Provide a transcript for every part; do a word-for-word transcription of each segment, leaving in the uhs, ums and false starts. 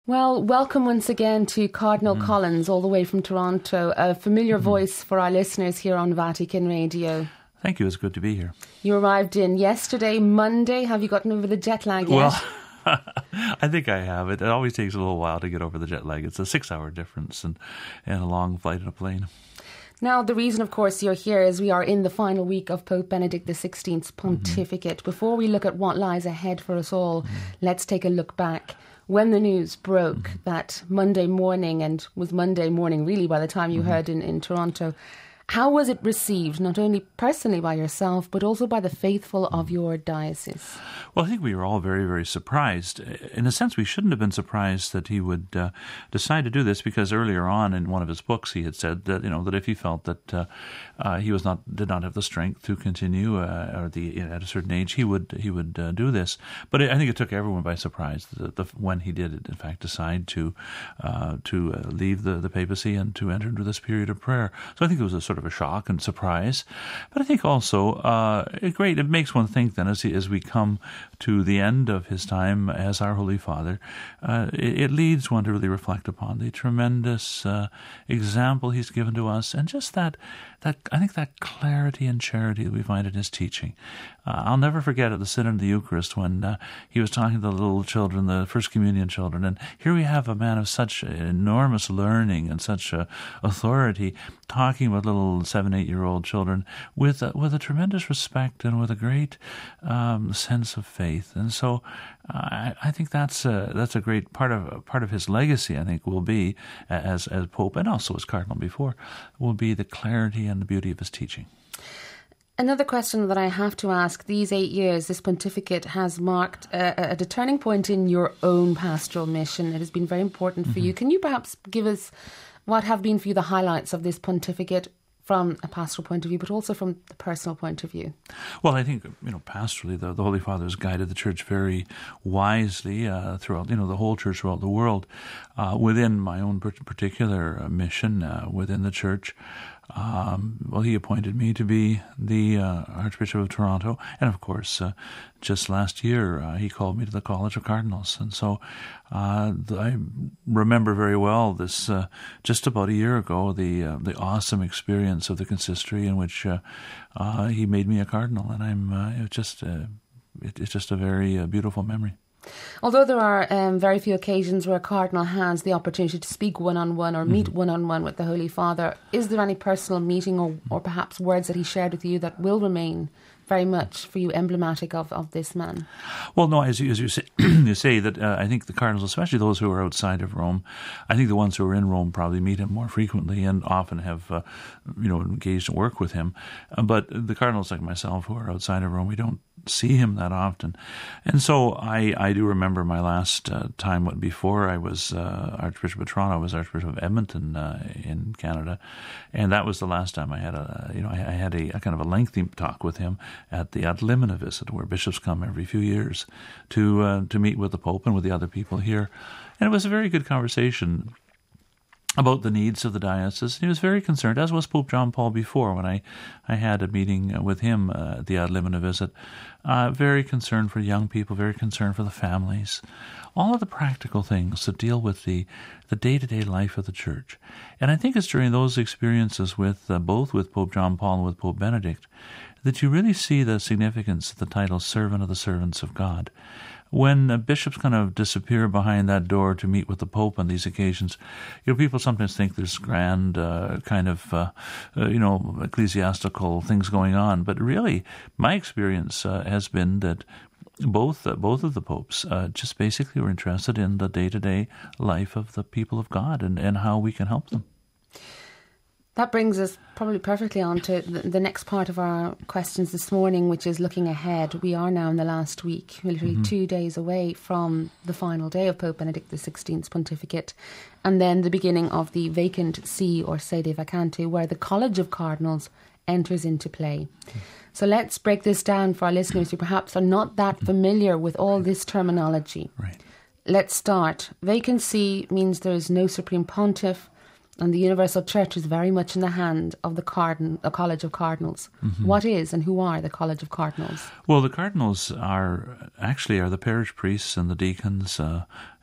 Well, welcome once again to Cardinal mm. Collins, all the way from Toronto, a familiar mm. voice for our listeners here on Vatican Radio. Thank you, it's good to be here. You arrived in yesterday, Monday. Have you gotten over the jet lag yet? Well, I think I have. It, it always takes a little while to get over the jet lag. It's a six-hour difference and, and a long flight in a plane. Now, the reason, of course, you're here is we are in the final week of Pope Benedict the sixteenth's pontificate. Mm-hmm. Before we look at what lies ahead for us all, mm-hmm. let's take a look back. When the news broke mm-hmm. that Monday morning, and was Monday morning really by the time you mm-hmm. heard in, in Toronto, how was it received, not only personally by yourself, but also by the faithful of your diocese? Well, I think we were all very, very surprised. In a sense, we shouldn't have been surprised that he would uh, decide to do this, because earlier on in one of his books he had said that, you know, that if he felt that uh, uh, he was not did not have the strength to continue uh, or the at a certain age, he would he would uh, do this. But I think it took everyone by surprise the, the, when he did, in fact, decide to uh, to uh, leave the, the papacy and to enter into this period of prayer. So I think it was a sort of a shock and surprise, but I think also uh, great. It makes one think then, as he, as we come to the end of his time as our Holy Father, uh, it, it leads one to really reflect upon the tremendous uh, example he's given to us, and just that that I think that clarity and charity that we find in his teaching. Uh, I'll never forget at the Synod of the Eucharist when uh, he was talking to the little children, the First Communion children, and here we have a man of such enormous learning and such uh, authority talking with little seven, eight-year-old children with uh, with a tremendous respect and with a great um, sense of faith. And so uh, I, I think that's a, that's a great part of part of his legacy. I think will be as as Pope and also as Cardinal before will be the clarity and the beauty of his teaching. Another question that I have to ask, these eight years, this pontificate has marked a, a turning point in your own pastoral mission. It has been very important for mm-hmm. you. Can you perhaps give us what have been for you the highlights of this pontificate from a pastoral point of view, but also from the personal point of view? Well, I think, you know, pastorally, the, the Holy Father has guided the Church very wisely uh, throughout, you know, the whole Church throughout the world. Uh, within my own particular uh, mission uh, within the Church, Um, well, he appointed me to be the uh, Archbishop of Toronto, and of course, uh, just last year uh, he called me to the College of Cardinals, and so uh, I remember very well this uh, just about a year ago the uh, the awesome experience of the consistory in which uh, uh, he made me a cardinal, and I'm uh, it just uh, it, it's just a very uh, beautiful memory. Although there are um, very few occasions where a cardinal has the opportunity to speak one-on-one or meet mm-hmm. one-on-one with the Holy Father, is there any personal meeting or, or perhaps words that he shared with you that will remain very much for you emblematic of, of this man? Well, no, as you, as you say, you say that uh, I think the cardinals, especially those who are outside of Rome, I think the ones who are in Rome probably meet him more frequently and often have, uh, you know, engaged in work with him. Uh, but the cardinals like myself who are outside of Rome, we don't see him that often. And so I, I do remember my last uh, time before I was uh, Archbishop of Toronto, I was Archbishop of Edmonton uh, in Canada, and that was the last time I had a, you know, I, I had a, a kind of a lengthy talk with him at the Ad Limina visit, where bishops come every few years to uh, to meet with the Pope and with the other people here. And it was a very good conversation about the needs of the diocese. He was very concerned, as was Pope John Paul before, when I, I had a meeting with him uh, at the Ad Limina visit. Uh, very concerned for young people, very concerned for the families. All of the practical things that deal with the, the day-to-day life of the Church. And I think it's during those experiences with uh, both with Pope John Paul and with Pope Benedict that you really see the significance of the title Servant of the Servants of God. When uh, bishops kind of disappear behind that door to meet with the Pope on these occasions, you know, people sometimes think there's grand uh, kind of, uh, uh, you know, ecclesiastical things going on. But really, my experience uh, has been that both uh, both of the popes uh, just basically were interested in the day-to-day life of the people of God and, and how we can help them. That brings us probably perfectly on to the next part of our questions this morning, which is looking ahead. We are now in the last week, literally mm-hmm. two days away from the final day of Pope Benedict the sixteenth's pontificate, and then the beginning of the vacant see, or sede vacante, where the College of Cardinals enters into play. Mm-hmm. So let's break this down for our listeners who perhaps are not that mm-hmm. familiar with all this terminology. Right. Let's start. Vacant see means there is no Supreme Pontiff, and the Universal Church is very much in the hand of the Cardin- the College of Cardinals. Mm-hmm. What is and who are the College of Cardinals? Well, the Cardinals are actually are the parish priests and the deacons uh,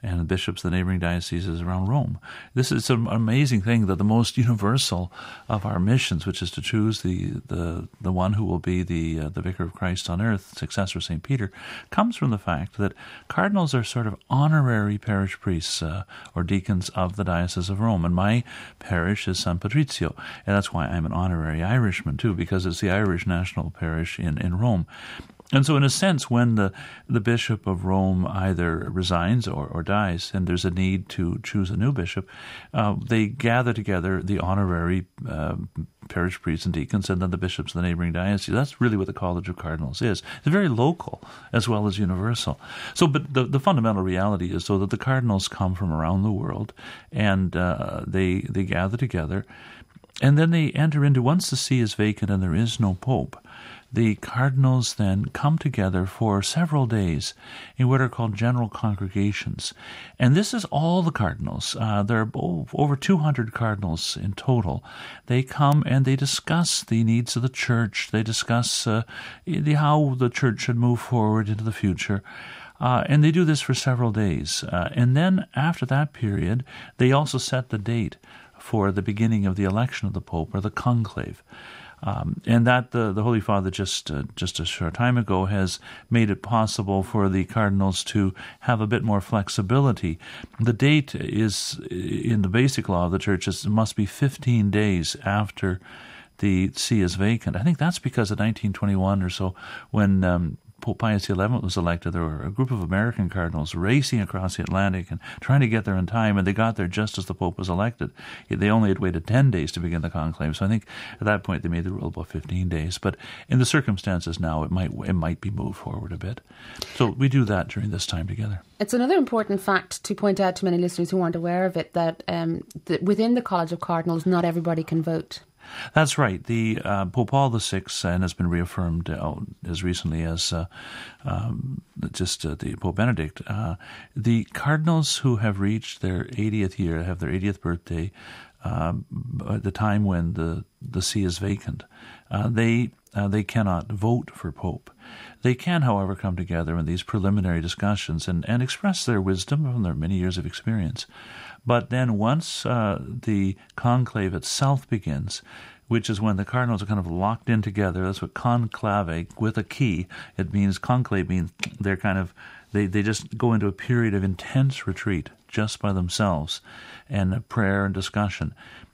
and the bishops of the neighboring dioceses around Rome. This is an amazing thing that the most universal of our missions, which is to choose the the, the one who will be the uh, the Vicar of Christ on earth, successor of Saint Peter, comes from the fact that cardinals are sort of honorary parish priests uh, or deacons of the Diocese of Rome. And my parish is San Patrizio, and that's why I'm an honorary Irishman too, because it's the Irish national parish in, in Rome. And so in a sense, when the, the Bishop of Rome either resigns or, or dies, and there's a need to choose a new bishop, uh, they gather together the honorary uh, parish priests and deacons and then the bishops of the neighboring diocese. That's really what the College of Cardinals is. It's very local as well as universal. So, but the, the fundamental reality is so that the cardinals come from around the world, and uh, they they gather together, and then they enter into, once the see is vacant and there is no pope, the cardinals then come together for several days in what are called general congregations. And this is all the cardinals. Uh, there are over two hundred cardinals in total. They come and they discuss the needs of the church. They discuss uh, the, how the church should move forward into the future. Uh, and they do this for several days. Uh, and then after that period, they also set the date for the beginning of the election of the Pope, or the conclave. Um, and that the, the Holy Father just uh, just a short time ago has made it possible for the cardinals to have a bit more flexibility. The date is, in the basic law of the Church, is, it must be fifteen days after the see is vacant. I think that's because in nineteen twenty-one or so, when um, Pope Pius the eleventh was elected, there were a group of American cardinals racing across the Atlantic and trying to get there in time, and they got there just as the Pope was elected. They only had waited ten days to begin the conclave, so I think at that point they made the rule about fifteen days. But in the circumstances now, it might it might be moved forward a bit. So we do that during this time together. It's another important fact to point out to many listeners who aren't aware of it, that um, that within the College of Cardinals, not everybody can vote. That's right. The uh, Pope Paul the Sixth, and has been reaffirmed uh, as recently as uh, um, just uh, the Pope Benedict. Uh, the cardinals who have reached their eightieth year, have their eightieth birthday, um, at the time when the the see is vacant, uh, they uh, they cannot vote for Pope. They can, however, come together in these preliminary discussions and, and express their wisdom from their many years of experience. But then once uh, the conclave itself begins, which is when the cardinals are kind of locked in together, that's what conclave, with a key, it means, conclave means they're kind of, they, they just go into a period of intense retreat just by themselves, and prayer and discussion.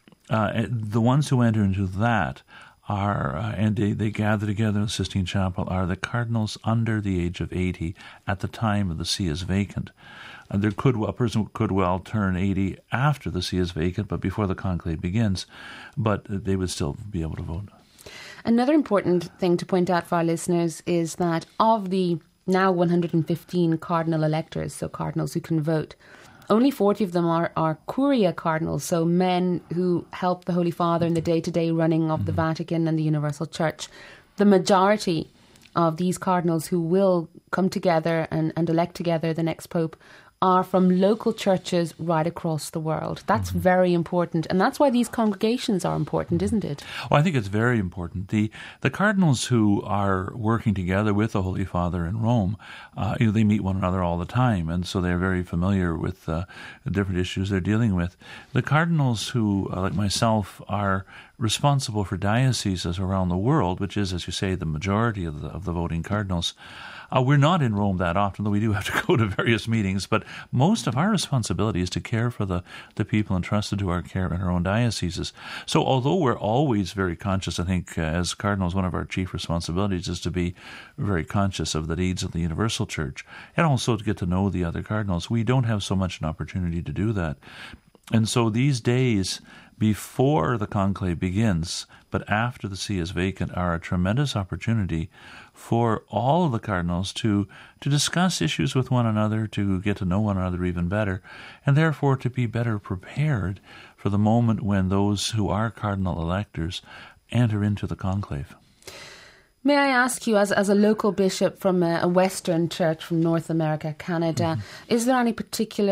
Uh, the ones who enter into that are, uh, and they, they gather together in the Sistine Chapel, are the cardinals under the age of eighty at the time of the see is vacant. And there could a person could well turn eighty after the see is vacant, but before the conclave begins, but they would still be able to vote. Another important thing to point out for our listeners is that of the now one hundred fifteen cardinal electors, so cardinals who can vote, only forty of them are, are Curia cardinals, so men who help the Holy Father in the day-to-day running of mm-hmm. the Vatican and the Universal Church. The majority of these cardinals who will come together and, and elect together the next Pope are from local churches right across the world. That's mm-hmm. very important. And that's why these congregations are important, isn't it? Well, I think it's very important. The the cardinals who are working together with the Holy Father in Rome, uh, you know, they meet one another all the time, and so they're very familiar with uh, the different issues they're dealing with. The cardinals who, uh, like myself, are responsible for dioceses around the world, which is, as you say, the majority of the, of the voting cardinals. Uh, we're not in Rome that often, though we do have to go to various meetings, but most of our responsibility is to care for the, the people entrusted to our care in our own dioceses. So although we're always very conscious, I think, uh, as cardinals, one of our chief responsibilities is to be very conscious of the needs of the Universal Church, and also to get to know the other cardinals. We don't have so much an opportunity to do that. And so these days before the conclave begins, but after the see is vacant, are a tremendous opportunity for all of the cardinals to, to discuss issues with one another, to get to know one another even better, and therefore to be better prepared for the moment when those who are cardinal electors enter into the conclave. May I ask you, as as a local bishop from a, a Western church from North America, Canada, mm-hmm. is there any particular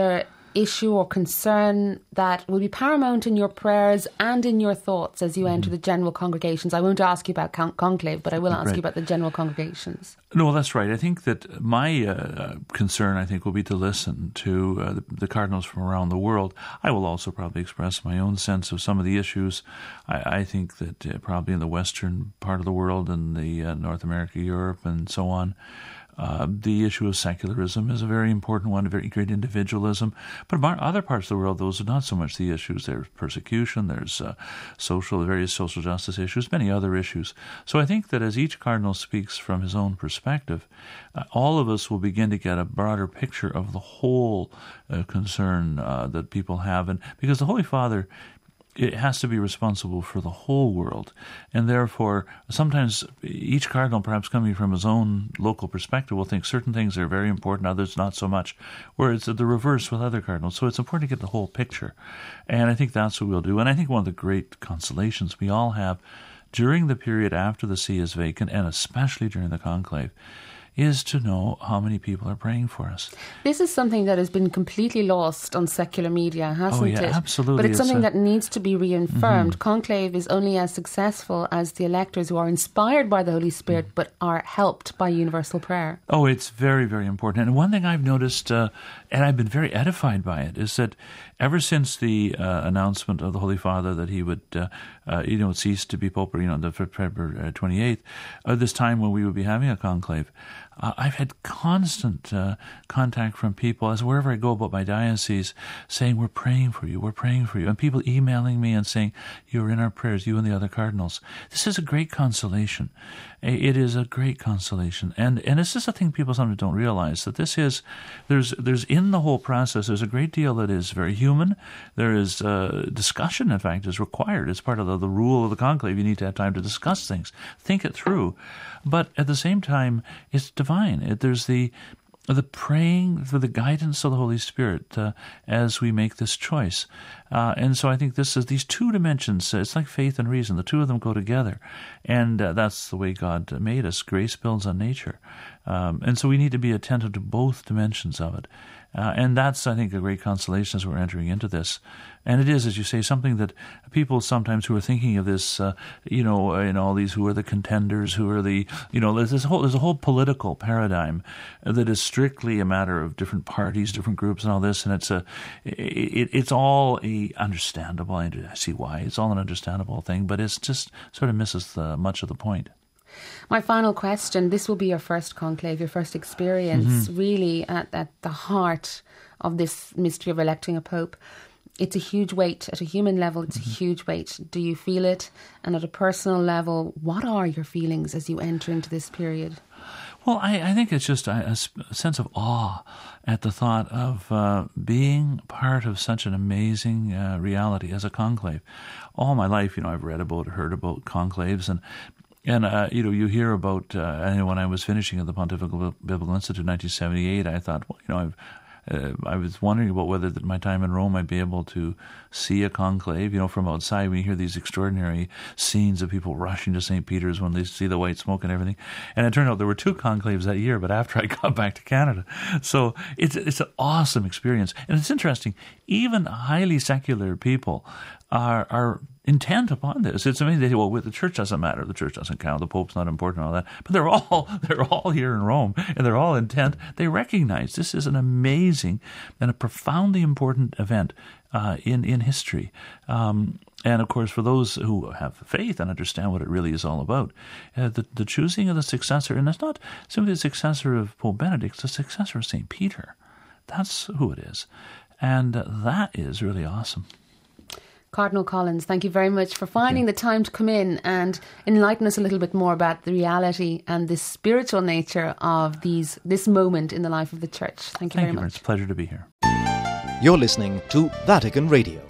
issue or concern that will be paramount in your prayers and in your thoughts as you mm-hmm. enter the general congregations? I won't ask you about con- conclave, but I will ask right. you about the general congregations. No, that's right. I think that my uh, concern, I think, will be to listen to uh, the, the cardinals from around the world. I will also probably express my own sense of some of the issues. I, I think that uh, probably in the western part of the world, and the uh, North America, Europe, and so on, Uh, the issue of secularism is a very important one, a very great individualism. But in other parts of the world, those are not so much the issues. There's persecution, there's uh, social, various social justice issues, many other issues. So I think that as each cardinal speaks from his own perspective, uh, all of us will begin to get a broader picture of the whole uh, concern uh, that people have. And because the Holy Father, it has to be responsible for the whole world. And therefore, sometimes each cardinal, perhaps coming from his own local perspective, will think certain things are very important, others not so much, where it's the reverse with other cardinals. So it's important to get the whole picture. And I think that's what we'll do. And I think one of the great consolations we all have during the period after the see is vacant, and especially during the conclave, is to know how many people are praying for us. This is something that has been completely lost on secular media, hasn't oh, yeah, it? Absolutely. But it's something it's that a... needs to be reaffirmed. Mm-hmm. Conclave is only as successful as the electors who are inspired by the Holy Spirit mm. but are helped by universal prayer. Oh, it's very, very important. And one thing I've noticed, uh, and I've been very edified by it, is that ever since the uh, announcement of the Holy Father that he would, uh, uh, you know, cease to be Pope, you know, the February twenty-eighth, uh, this time when we would be having a conclave, uh, I've had constant uh, contact from people as wherever I go about my diocese saying, we're praying for you, we're praying for you. And people emailing me and saying, you're in our prayers, you and the other cardinals. This is a great consolation. It is a great consolation. And and it's just a thing people sometimes don't realize, that this is, there's there's in the whole process, there's a great deal that is very human. There is uh, discussion, in fact, is required. It's part of the, the rule of the conclave. You need to have time to discuss things, think it through. But at the same time, it's divine. It, there's the the praying for the guidance of the Holy Spirit uh, as we make this choice. Uh, and so I think this is these two dimensions. Uh, it's like faith and reason. The two of them go together. And uh, that's the way God made us. Grace builds on nature. Um, and so we need to be attentive to both dimensions of it. Uh, and that's, I think, a great consolation as we're entering into this. And it is, as you say, something that people sometimes who are thinking of this, uh, you know, in all these who are the contenders, who are the, you know, there's this whole there's a whole political paradigm that is strictly a matter of different parties, different groups, and all this. And it's a, it, it's all a understandable. I see why it's all an understandable thing, but it's just sort of misses the, much of the point. My final question, this will be your first conclave, your first experience, mm-hmm. really at, at the heart of this mystery of electing a pope. It's a huge weight. At a human level, it's mm-hmm. a huge weight. Do you feel it? And at a personal level, what are your feelings as you enter into this period? Well, I, I think it's just a, a sense of awe at the thought of uh, being part of such an amazing uh, reality as a conclave. All my life, you know, I've read about, heard about conclaves, and And, uh, you know, you hear about, uh, I know when I was finishing at the Pontifical Biblical Institute in nineteen seventy-eight, I thought, well, you know, I've, uh, I was wondering about whether that my time in Rome I'd be able to see a conclave. You know, from outside we hear these extraordinary scenes of people rushing to Saint Peter's when they see the white smoke and everything. And it turned out there were two conclaves that year, but after I got back to Canada. So it's, it's an awesome experience. And it's interesting, even highly secular people are are intent upon this. It's amazing. They say, well, the church doesn't matter. The church doesn't count. The Pope's not important and all that. But they're all they're all here in Rome, and they're all intent. They recognize this is an amazing and a profoundly important event uh, in, in history. Um, and, of course, for those who have faith and understand what it really is all about, uh, the, the choosing of the successor, and it's not simply the successor of Pope Benedict, it's the successor of Saint Peter. That's who it is. And uh, that is really awesome. Cardinal Collins, thank you very much for finding the time to come in and enlighten us a little bit more about the reality and the spiritual nature of these this moment in the life of the Church. Thank you thank very you, much. It's a pleasure to be here. You're listening to Vatican Radio.